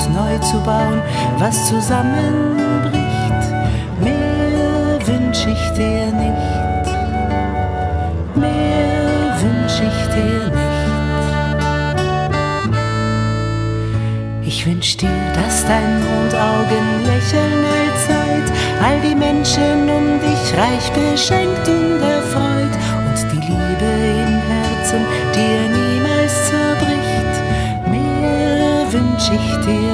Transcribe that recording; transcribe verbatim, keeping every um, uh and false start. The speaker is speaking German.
neu zu bauen, was zusammenbricht. Mehr wünsch ich dir nicht, mehr wünsch ich dir nicht. Ich wünsch dir, dass dein Mondaugen lächeln allzeit, all die Menschen um dich reich beschenkt und erfreut, und die Liebe im Herzen dir niemals zerbricht. Mehr wünsch ich dir